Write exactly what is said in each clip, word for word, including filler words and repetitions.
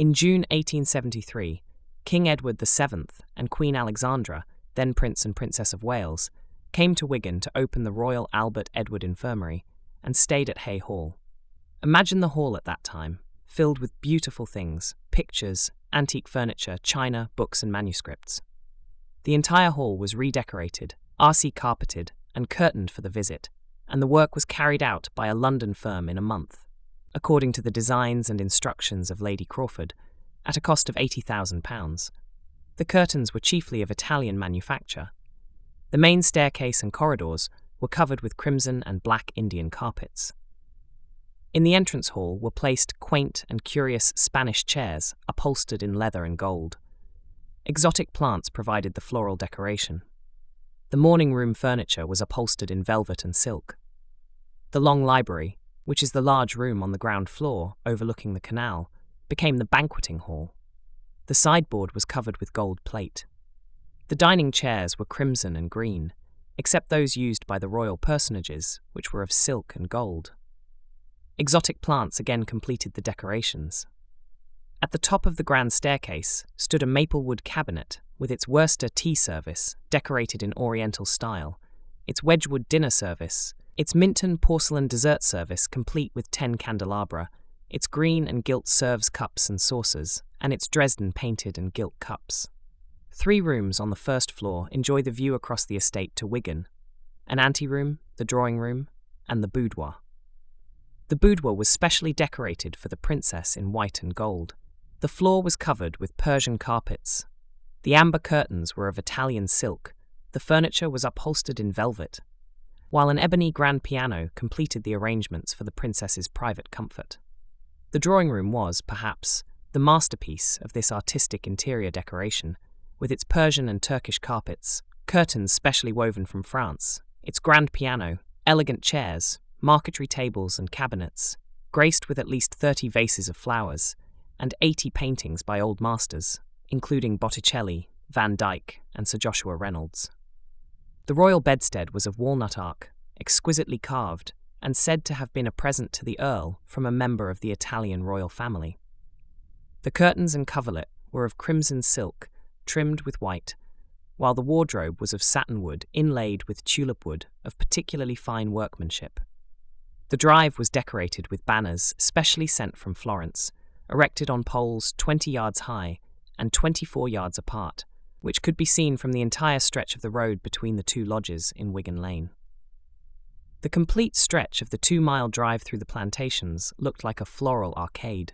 In June eighteen seventy-three, King Edward the Seventh and Queen Alexandra, then Prince and Princess of Wales, came to Wigan to open the Royal Albert Edward Infirmary and stayed at Hay Hall. Imagine the hall at that time, filled with beautiful things, pictures, antique furniture, china, books and manuscripts. The entire hall was redecorated, R C carpeted and curtained for the visit, and the work was carried out by a London firm in a month, according to the designs and instructions of Lady Crawford, at a cost of eighty thousand pounds. The curtains were chiefly of Italian manufacture. The main staircase and corridors were covered with crimson and black Indian carpets. In the entrance hall were placed quaint and curious Spanish chairs upholstered in leather and gold. Exotic plants provided the floral decoration. The morning room furniture was upholstered in velvet and silk. The long library, which is the large room on the ground floor overlooking the canal, became the banqueting hall. The sideboard was covered with gold plate. The dining chairs were crimson and green, except those used by the royal personages, which were of silk and gold. Exotic plants again completed the decorations. At the top of the grand staircase stood a maple wood cabinet with its Worcester tea service decorated in Oriental style, its Wedgwood dinner service, its Minton porcelain dessert service complete with ten candelabra, its green and gilt serves cups and saucers, and its Dresden painted and gilt cups. Three rooms on the first floor enjoy the view across the estate to Wigan: an anteroom, the drawing room, and the boudoir. The boudoir was specially decorated for the princess in white and gold. The floor was covered with Persian carpets. The amber curtains were of Italian silk. The furniture was upholstered in velvet, while an ebony grand piano completed the arrangements for the princess's private comfort. The drawing room was, perhaps, the masterpiece of this artistic interior decoration, with its Persian and Turkish carpets, curtains specially woven from France, its grand piano, elegant chairs, marquetry tables and cabinets, graced with at least thirty vases of flowers, and eighty paintings by old masters, including Botticelli, Van Dyck, and Sir Joshua Reynolds. The royal bedstead was of walnut oak, exquisitely carved, and said to have been a present to the Earl from a member of the Italian royal family. The curtains and coverlet were of crimson silk, trimmed with white, while the wardrobe was of satinwood inlaid with tulip wood of particularly fine workmanship. The drive was decorated with banners specially sent from Florence, erected on poles twenty yards high and twenty-four yards apart, which could be seen from the entire stretch of the road between the two lodges in Wigan Lane. The complete stretch of the two-mile drive through the plantations looked like a floral arcade.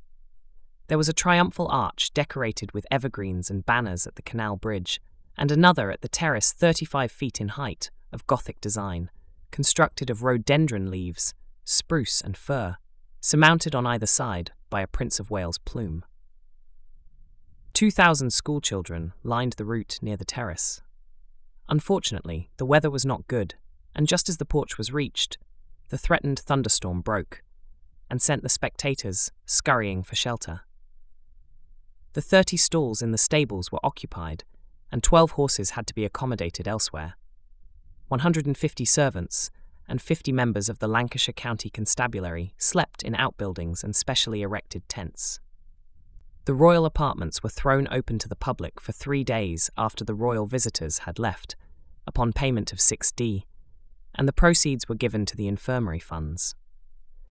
There was a triumphal arch decorated with evergreens and banners at the canal bridge, and another at the terrace thirty-five feet in height, of Gothic design, constructed of rhododendron leaves, spruce and fir, surmounted on either side by a Prince of Wales plume. Two thousand schoolchildren lined the route near the terrace. Unfortunately, the weather was not good, and just as the porch was reached, the threatened thunderstorm broke and sent the spectators scurrying for shelter. The thirty stalls in the stables were occupied, and twelve horses had to be accommodated elsewhere. one hundred fifty servants and fifty members of the Lancashire County Constabulary slept in outbuildings and specially erected tents. The royal apartments were thrown open to the public for three days after the royal visitors had left, upon payment of six d, and the proceeds were given to the infirmary funds.